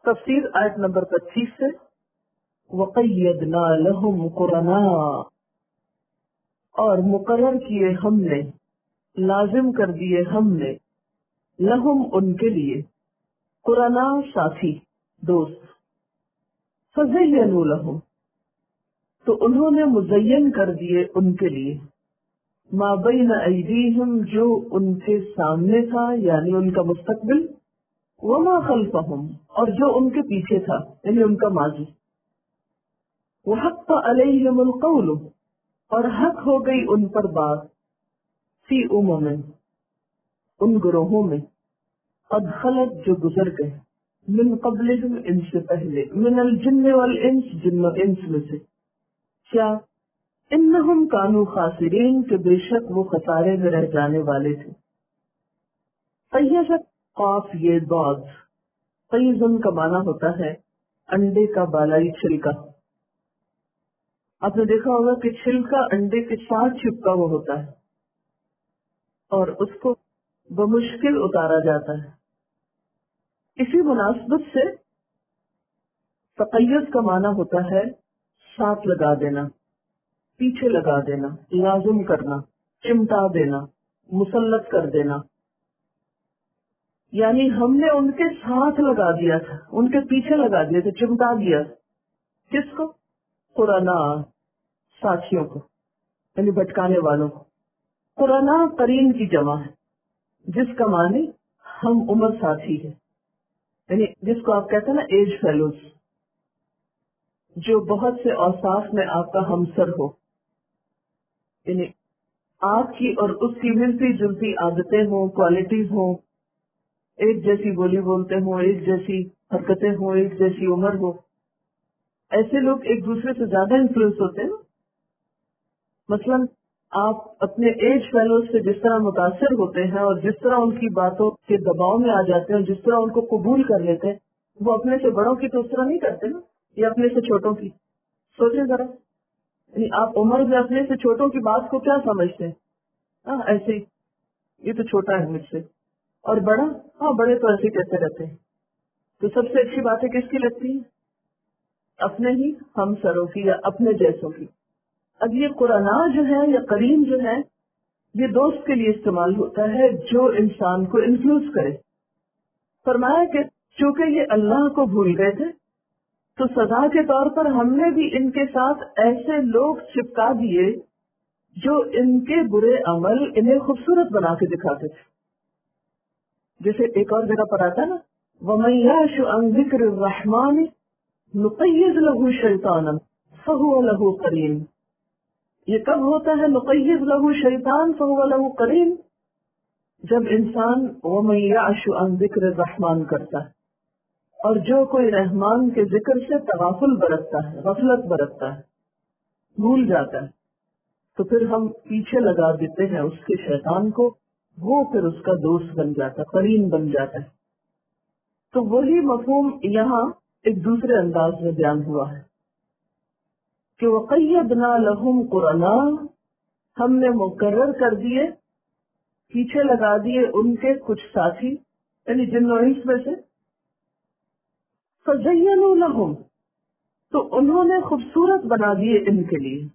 تفسیر آیت نمبر 25 سے وَقَيَّدْنَا لَهُمْ قُرَنَاءَ، اور مقرر کیے ہم نے، لازم کر دیے ہم نے، لہم ان کے لیے، قرنا ساتھی دوست، فَزَيَّنُوا لَهُمْ تو انہوں نے مزین کر دیے ان کے لیے، ما بین ایدیہم جو ان کے سامنے تھا یعنی ان کا مستقبل، وما خلفہم اور جو ان کے پیچھے تھا یعنی ان کا ماضی، وحق علیہم القول اور حق ہو گئی ان پر بات، فی امم ان گروہوں میں، قد خلت جو گزر گئے، من قبلہم ان سے پہلے، من الجن والانس جن و انس میں سے، کیا انہم کانوا خاسرین کہ بے شک وہ خسارے میں رہ جانے والے تھے۔ قیزت قاف یہ ضاد، قیزن کا معنی ہوتا ہے انڈے کا بالائی چھلکا۔ آپ نے دیکھا ہوگا کہ چھلکا انڈے کے ساتھ چپکا ہوا ہوتا ہے اور اس کو بمشکل اتارا جاتا ہے۔ اسی مناسبت سے تقیز کا معنی ہوتا ہے ساتھ لگا دینا، پیچھے لگا دینا، لازم کرنا، چمٹا دینا، مسلط کر دینا، یعنی ہم نے ان کے ساتھ لگا دیا تھا، ان کے پیچھے لگا دیا تھا، چمٹا دیا۔ کس کو؟ قرنا ساتھیوں کو، یعنی بھٹکانے والوں کو۔ قرنا قرین کی جمع ہے جس کا معنی ہم عمر ساتھی ہے، یعنی جس کو آپ کہتے ہیں نا ایج فیلوز، جو بہت سے اوصاف میں آپ کا ہمسر ہو، یعنی آپ کی اور اس کی ملتی جلتی عادتیں ہوں، کوالٹیز ہوں، ایک جیسی بولی بولتے ہوں، ایک جیسی حرکتیں ہوں، ایک جیسی عمر ہو۔ ایسے لوگ ایک دوسرے سے زیادہ انفلوئنس ہوتے ہیں نا۔ مثلا آپ اپنے ایج فیلوز سے جس طرح متاثر ہوتے ہیں اور جس طرح ان کی باتوں کے دباؤ میں آ جاتے ہیں اور جس طرح ان کو قبول کر لیتے ہیں، وہ اپنے سے بڑوں کی تو اس طرح نہیں کرتے نا، یا اپنے سے چھوٹوں کی۔ سوچیں ذرا، یعنی آپ عمر میں اپنے سے چھوٹوں کی بات کو کیا سمجھتے ہیں؟ ایسے ہی، یہ تو چھوٹا ہے مجھ سے، اور بڑا، بڑے تو ایسے کہتے رہتے ہیں۔ تو سب سے اچھی باتیں کس کی لگتی ہیں؟ اپنے ہی ہم سروں کی یا اپنے جیسوں کی۔ اب یہ قرآن جو ہے یا قرین جو ہے، یہ دوست کے لیے استعمال ہوتا ہے جو انسان کو انفلوئنس کرے۔ فرمایا کہ چونکہ یہ اللہ کو بھول گئے تھے تو سزا کے طور پر ہم نے بھی ان کے ساتھ ایسے لوگ چپکا دیے جو ان کے برے عمل انہیں خوبصورت بنا کے دکھاتے تھے۔ جیسے ایک اور جگہ پر آتا نا، وَمَن يَعْشُ عَن ذِكْرِ الرَّحْمَٰنِ نُقَيِّضْ لَهُ شَيْطَانًا فَهُوَ لَهُ قَرِينٌ۔ یہ کب ہوتا ہے نُقَيِّضْ لَهُ شَيْطَانٌ فَهُوَ لَهُ قَرِينٌ؟ جب انسان وَمَن يَعْشُ عَن ذِكْرِ الرَّحْمَٰنِ کرتا ہے اور جو کوئی رحمان کے ذکر سے تغافل برتتا ہے، غفلت برتتا ہے، بھول جاتا ہے، تو پھر ہم پیچھے لگا دیتے ہیں اس کے شیطان کو، وہ پھر اس کا دوست بن جاتا ہے، قرین بن جاتا ہے۔ تو وہی مفہوم یہاں ایک دوسرے انداز میں بیان ہوا ہے کہ وَقَيَّدْنَا لَهُمْ قُرَنَاءَ ہم نے مقرر کر دیے، پیچھے لگا دیے ان کے کچھ ساتھی، یعنی جن و انس میں سے، فَزَيَّنُوا لَهُمْ تو انہوں نے خوبصورت بنا دیے ان کے لیے۔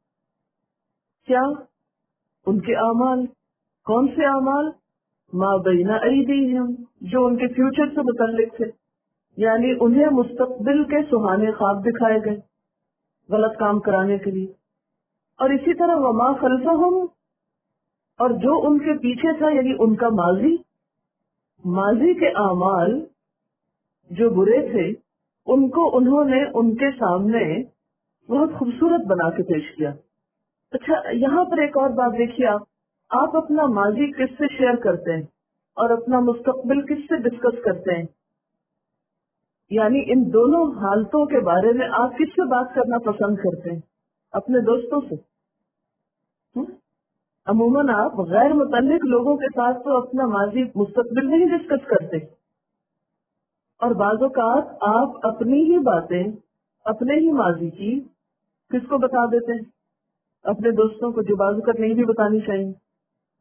کیا؟ ان کے اعمال۔ کون سے اعمال؟ ما بین ایدیہم جو ان کے فیوچر سے متعلق تھے، یعنی انہیں مستقبل کے سہانے خواب دکھائے گئے غلط کام کرانے کے لیے، اور اسی طرح وما خلفہم اور جو ان کے پیچھے تھا یعنی ان کا ماضی کے اعمال جو برے تھے ان کو انہوں نے ان کے سامنے بہت خوبصورت بنا کے پیش کیا۔ اچھا، یہاں پر ایک اور بات دیکھیے، آپ اپنا ماضی کس سے شیئر کرتے ہیں اور اپنا مستقبل کس سے ڈسکس کرتے ہیں؟ یعنی ان دونوں حالتوں کے بارے میں آپ کس سے بات کرنا پسند کرتے ہیں؟ اپنے دوستوں سے؟ عموماً آپ غیر متعلق لوگوں کے ساتھ تو اپنا ماضی مستقبل نہیں ڈسکس کرتے، اور بعض اوقات آپ اپنی ہی باتیں اپنے ہی ماضی کی کس کو بتا دیتے ہیں؟ اپنے دوستوں کو، جو بعض اوقات نہیں بھی بتانی چاہیے۔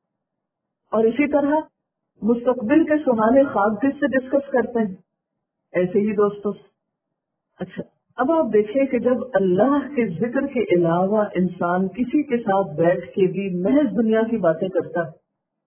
اور اسی طرح مستقبل کے سہانے خواب کس سے ڈسکس کرتے ہیں؟ ایسے ہی دوستوں سے. اچھا اب آپ دیکھیں کہ جب اللہ کے ذکر کے علاوہ انسان کسی کے ساتھ بیٹھ کے بھی محض دنیا کی باتیں کرتا ہے،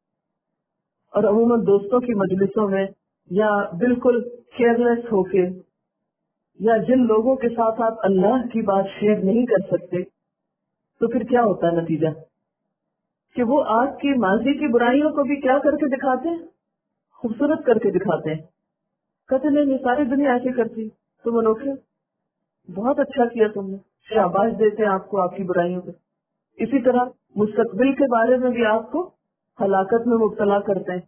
اور عموماً دوستوں کی مجلسوں میں یا بالکل کیئرلیس ہو کے، یا جن لوگوں کے ساتھ آپ اللہ کی بات شیئر نہیں کر سکتے، تو پھر کیا ہوتا ہے نتیجہ؟ کہ وہ آپ کی ماضی کی برائیوں کو بھی کیا کر کے دکھاتے ہیں؟ خوبصورت کر کے دکھاتے ہیں. کہتے نہیں یہ ساری دنیا ایسے کرتی، تم انوکھے، بہت اچھا کیا تم نے، شاباش دیتے ہیں آپ کو آپ کی برائیوں پہ. اسی طرح مستقبل کے بارے میں بھی آپ کو ہلاکت میں مبتلا کرتے ہیں.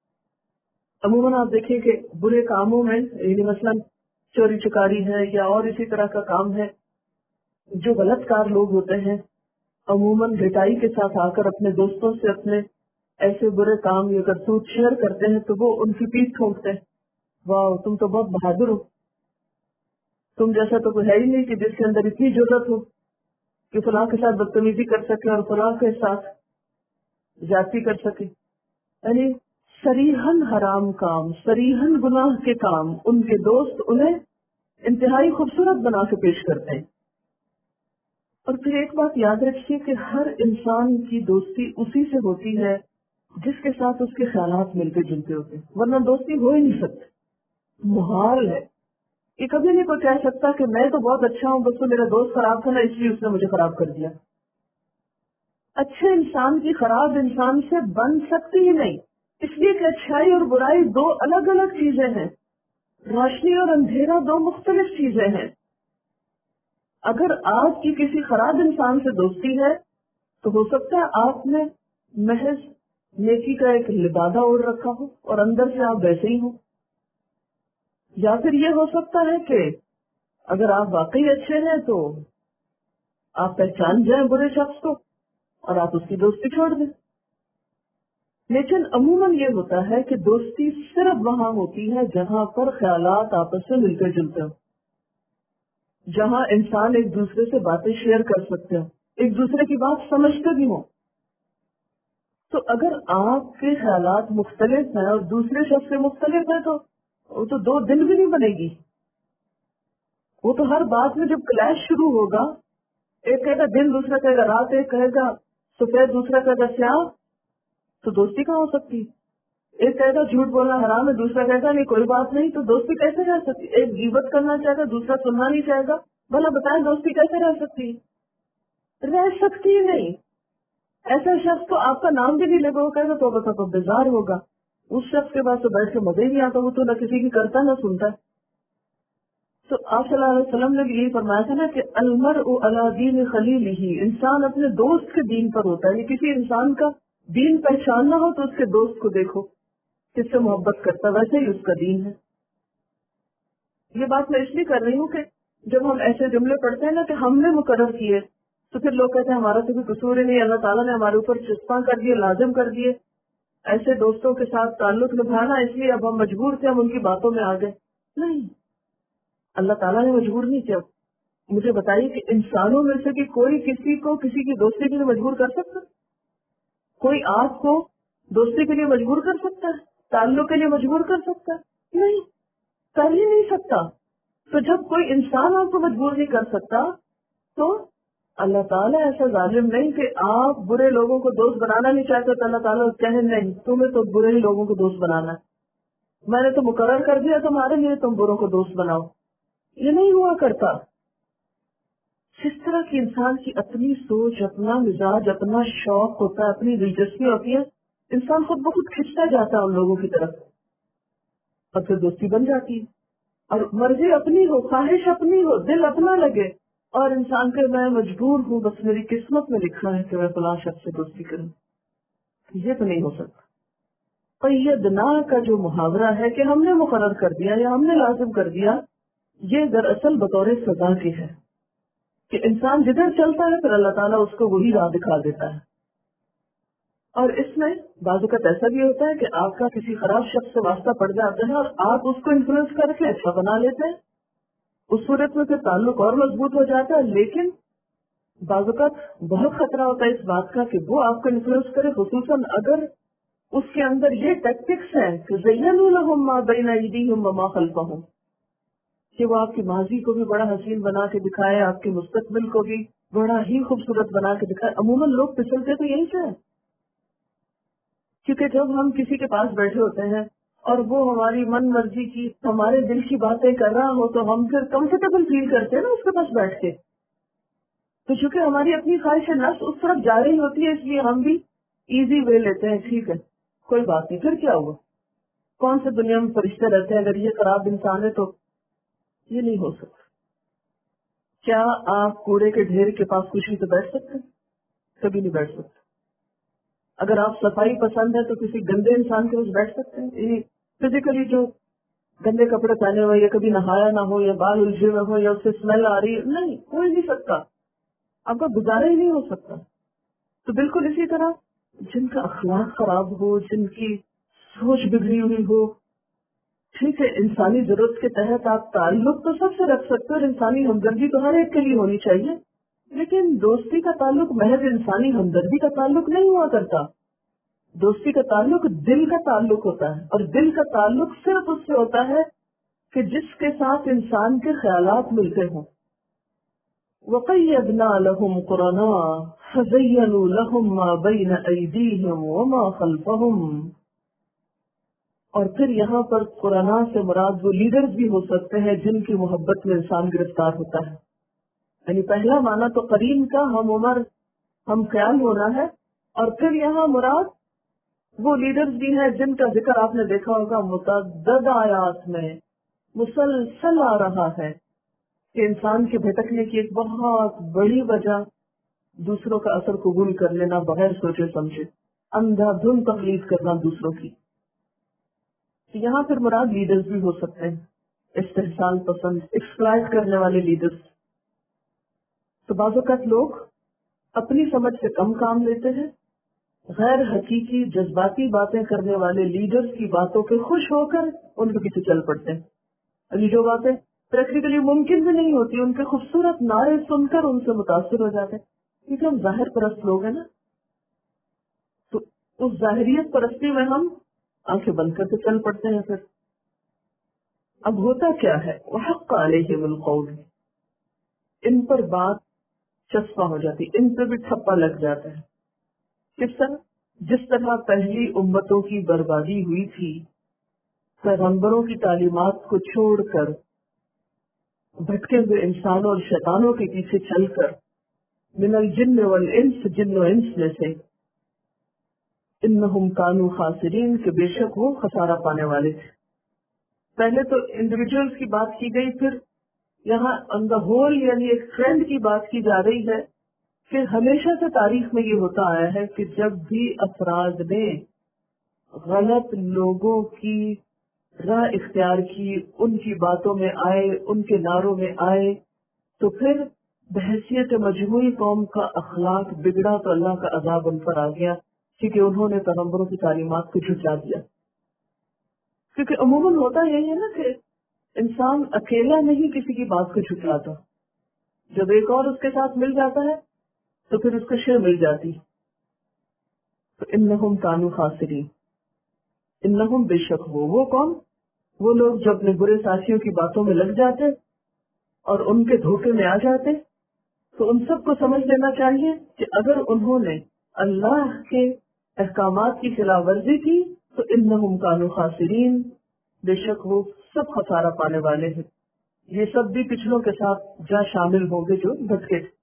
عموماً آپ دیکھیں کہ برے کاموں میں یعنی مثلاً چوری چکاری ہے یا اور اسی طرح کا کام ہے، جو غلط کار لوگ ہوتے ہیں عموماً گھٹائی کے ساتھ آ کر اپنے دوستوں سے اپنے ایسے برے کام یا کرتوت شیئر کرتے ہیں، تو وہ ان کی پیٹھ ٹھونکتے ہیں، واہ تم تو بہت بہادر ہو، تم جیسا تو کوئی ہے ہی نہیں کہ جس کے اندر اتنی ضرورت ہو کہ فلاں کے ساتھ بدتمیزی کر سکے اور فلاں کے ساتھ زیادتی کر سکے. یعنی صریحاً حرام کام، صریحاً گناہ کے کام ان کے دوست انہیں انتہائی خوبصورت بنا کے پیش کرتے ہیں. اور پھر ایک بات یاد رکھیے کہ ہر انسان کی دوستی اسی سے ہوتی ہے جس کے ساتھ اس کے خیالات ملتے جلتے ہوتے ہیں، ورنہ دوستی ہو ہی نہیں سکتی، محال ہے. یہ کبھی نہیں کوئی کہہ سکتا کہ میں تو بہت اچھا ہوں، بس تو میرا دوست خراب تھا نا اس لیے اس نے مجھے خراب کر دیا. اچھے انسان کی خراب انسان سے بن سکتی ہی نہیں، اس لیے کہ اچھائی اور برائی دو الگ الگ چیزیں ہیں، روشنی اور اندھیرا دو مختلف چیزیں ہیں. اگر آپ کی کسی خراب انسان سے دوستی ہے تو ہو سکتا ہے آپ نے محض نیکی کا ایک لبادہ اوڑھ رکھا ہو اور اندر سے آپ ویسے ہی ہوں، یا پھر یہ ہو سکتا ہے کہ اگر آپ واقعی اچھے ہیں تو آپ پہچان جائیں برے شخص کو اور آپ اس کی دوستی چھوڑ دیں. لیکن عموماً یہ ہوتا ہے کہ دوستی صرف وہاں ہوتی ہے جہاں پر خیالات آپس سے ملتے جلتے ہوں، جہاں انسان ایک دوسرے سے باتیں شیئر کر سکتے ہوں، ایک دوسرے کی بات سمجھتے بھی ہوں. تو اگر آپ کے خیالات مختلف ہیں اور دوسرے شخص سے مختلف ہیں تو وہ تو دو دن بھی نہیں بنے گی. وہ تو ہر بات میں جب کلیش شروع ہوگا، ایک کہے گا دن دوسرا کہے گا رات، ایک کہے گا سفید دوسرا کہے گا سیاہ، تو دوستی کہاں ہو سکتی؟ ایک کہے گا جھوٹ بولنا حرام ہے، دوسرا کہے گا نہیں کوئی بات نہیں، تو دوستی کیسے رہ سکتی؟ ایک غیبت کرنا چاہے گا دوسرا سننا نہیں چاہے گا، بھلا بتائیں دوستی کیسے رہ سکتی؟ رہ سکتی ہی نہیں. ایسا شخص تو آپ کا نام بھی نہیں لے گا، وہ کہے گا تو بس بیزار ہوگا. اس شخص کے پاس تو بیٹھ کے مزے ہی نہیں آتا، وہ تو نہ کسی کی کرتا نہ سنتا. تو آپ صلی اللہ علیہ وسلم نے بھی یہی فرمایا تھا نا کہ المرء علی دین خلیلہ، انسان اپنے دوست کے دین پر ہوتا ہے. کسی انسان کا دین پہچاننا ہو تو اس کے دوست کو دیکھو کس سے محبت کرتا، ویسے ہی اس کا دین ہے. یہ بات میں اس لیے کر رہی ہوں کہ جب ہم ایسے جملے پڑھتے ہیں نا کہ ہم نے مقرر کیے، تو پھر لوگ کہتے ہیں ہمارا تو کوئی قصور ہی نہیں، اللہ تعالیٰ نے ہمارے اوپر چسپاں کر دیے، لازم کر دیے ایسے دوستوں کے ساتھ تعلق نبھانا، اس لیے اب ہم مجبور تھے، ہم ان کی باتوں میں آ گئے. نہیں، اللہ تعالیٰ نے مجبور نہیں کیا. مجھے بتائیے کہ انسانوں میں سے بھی کوئی کسی کو کسی کی دوستی کے لیے مجبور کر سکتا؟ کوئی آپ کو دوستی کے لیے مجبور کر سکتا ہے؟ تعلق کے لیے مجبور کر سکتا ہے؟ نہیں، کر ہی نہیں سکتا. تو جب کوئی انسان آپ کو مجبور نہیں کر سکتا تو اللہ تعالیٰ ایسا ظالم نہیں کہ آپ برے لوگوں کو دوست بنانا نہیں چاہتے تو اللہ تعالیٰ کہے نہیں تمہیں تو برے ہی لوگوں کو دوست بنانا ہے، میں نے تو مقرر کر دیا تمہارے لیے تم بروں کو دوست بناؤ. یہ نہیں ہوا کرتا. جس طرح کی انسان کی اپنی سوچ، اپنا مزاج، اپنا شوق ہوتا ہے، اپنی دلچسپی ہوتی ہے، انسان خود بخود کھنچتا جاتا ہے ان لوگوں کی طرف اور پھر دوستی بن جاتی ہے. اور مرضی اپنی ہو، خواہش اپنی ہو، دل اپنا لگے اور انسان کے میں مجبور ہوں، بس میری قسمت میں لکھا ہے کہ میں فلاں شخص سے دوستی کروں. یہ تو نہیں ہو سکتا. قیدنا کا جو محاورہ ہے کہ ہم نے مقرر کر دیا یا ہم نے لازم کر دیا، یہ دراصل بطور سزا کی ہے کہ انسان جدھر چلتا ہے پھر اللہ تعالیٰ اس کو وہی راہ دکھا دیتا ہے. اور اس میں بعض اوقات ایسا بھی ہوتا ہے کہ آپ کا کسی خراب شخص سے واسطہ پڑ جاتا ہے اور آپ اس کو انفلوئنس کر کے اچھا بنا لیتے ہیں. اس صورت میں پھر تعلق اور مضبوط ہو جاتا ہے. لیکن بعض اوقات بہت خطرہ ہوتا ہے اس بات کا کہ وہ آپ کو انفلوئنس کرے، خصوصاً اگر اس کے اندر یہ ٹیکٹکس ہیں کہ زینوا لہم ما بین ایدیہم وما خلفہم، کہ وہ آپ کے ماضی کو بھی بڑا حسین بنا کے دکھائے، آپ کے مستقبل کو بھی بڑا ہی خوبصورت بنا کے دکھائے. عموماً لوگ پھسلتے تو یہی سے ہیں، کیونکہ جب ہم کسی کے پاس بیٹھے ہوتے ہیں اور وہ ہماری من مرضی کی ہمارے دل کی باتیں کر رہا ہو تو ہم پھر کمفرٹیبل فیل کرتے ہیں نا اس کے پاس بیٹھ کے. تو چونکہ ہماری اپنی خواہش نفس اس طرف جا رہی ہوتی ہے، اس لیے ہم بھی ایزی وے لیتے ہیں، ٹھیک ہے کوئی بات نہیں، پھر کیا ہوا، کون سے دنیا میں فرشتے رہتے ہیں، اگر یہ خراب انسان ہے تو یہ نہیں ہو سکتا. کیا آپ کوڑے کے ڈھیر کے پاس خوشی سے بیٹھ سکتے ہیں؟ کبھی نہیں بیٹھ سکتے. اگر آپ صفائی پسند ہے تو کسی گندے انسان کے پاس بیٹھ سکتے ہیں؟ یہ فزیکلی جو گندے کپڑے پہنے ہوئے یا کبھی نہایا نہ ہو یا بال الجھے ہوئے ہو یا اس سے اسمیل آ رہی ہے، نہیں، کوئی نہیں سکتا، آپ کا گزارا ہی نہیں ہو سکتا. تو بالکل اسی طرح جن کا اخلاق خراب ہو، جن کی سوچ بگڑی ہوئی ہو، ٹھیک ہے انسانی ضرورت کے تحت آپ تعلق تو سب سے رکھ سکتے اور انسانی ہمدردی تو ہر ایک کے لیے ہونی چاہیے، لیکن دوستی کا تعلق محض انسانی ہمدردی کا تعلق نہیں ہوا کرتا. دوستی کا تعلق دل کا تعلق ہوتا ہے، اور دل کا تعلق صرف اس سے ہوتا ہے کہ جس کے ساتھ انسان کے خیالات ملتے ہوں. وَقَيَّدْنَا لَهُمْ قُرَنَاءَ فَزَيَّنُوا لَهُمْ مَا بَيْنَ أَيْدِيهِمْ وَمَا خَلْفَهُمْ. اور پھر یہاں پر قرآن سے مراد وہ لیڈرز بھی ہو سکتے ہیں جن کی محبت میں انسان گرفتار ہوتا ہے. یعنی پہلا معنی تو قرین کا ہم عمر ہم خیال ہونا ہے، اور پھر یہاں مراد وہ لیڈرز بھی ہیں جن کا ذکر آپ نے دیکھا ہوگا متعدد آیات میں مسلسل آ رہا ہے کہ انسان کے بھٹکنے کی ایک بہت بڑی وجہ دوسروں کا اثر قبول کر لینا بغیر سوچے سمجھے، اندھا دھند تقلید کرنا دوسروں کی. یہاں پھر مراد لیڈرز بھی ہو سکتے ہیں، استحسان پسند، ایکسپلائٹ کرنے والے لیڈرز. تو بعض اوقات لوگ اپنی سمجھ سے کم کام لیتے ہیں، غیر حقیقی جذباتی باتیں کرنے والے لیڈرز کی باتوں پہ خوش ہو کر ان کے پیچھے چل پڑتے ہیں. ابھی جو باتیں پریکٹیکلی ممکن بھی نہیں ہوتی ان کے خوبصورت نعرے سن کر ان سے متاثر ہو جاتے ہیں، کیونکہ ہم ظاہر پرست لوگ ہیں نا. تو اس ظاہریت پرستی میں ہم آنکھیں بند کر کے چل پڑتے ہیں. پھر اب ہوتا کیا ہے، وحق علیہم القول، ان پر بات چسپاں ہو جاتی، ان پہ بھی ٹھپا لگ جاتا ہے. کس طرح؟ جس طرح پہلی امتوں کی بربادی ہوئی تھی پیغمبروں کی تعلیمات کو چھوڑ کر بھٹکے ہوئے انسانوں اور شیطانوں کے پیچھے چل کر، من الجن والانس، جن و انس میں سے، انہم کانوا خاسرین، کہ بے شک وہ خسارہ پانے والے تھے. پہلے تو انڈیویجولز کی بات کی گئی، پھر یہاں آن دا ہول یعنی ایک ٹرینڈ کی بات کی جا رہی ہے کہ ہمیشہ سے تاریخ میں یہ ہوتا آیا ہے کہ جب بھی افراد نے غلط لوگوں کی راہ اختیار کی، ان کی باتوں میں آئے، ان کے نعروں میں آئے، تو پھر بحیثیت مجموعی قوم کا اخلاق بگڑا تو اللہ کا عذاب ان پر آ گیا، کیونکہ انہوں نے پیغمبروں کی تعلیمات کو جھٹلا دیا. کیونکہ عموماً ہوتا یہی ہے نا کہ انسان اکیلا نہیں کسی کی بات کو جھٹلاتا، جب ایک اور اس کے ساتھ مل جاتا ہے تو پھر اس کو شے مل جاتی. تو انہم کانوا خاسرین، انہم بے شک وہ کون، وہ لوگ جو اپنے برے ساتھیوں کی باتوں میں لگ جاتے اور ان کے دھوکے میں آ جاتے. تو ان سب کو سمجھ لینا چاہیے کہ اگر انہوں نے اللہ کے احکامات کی خلاف ورزی کی تو انہم کانوا خاسرین، بے شک وہ سب خسارہ پانے والے ہیں. یہ سب بھی پچھلوں کے ساتھ جا شامل ہوں گے جو بھٹکے تھے.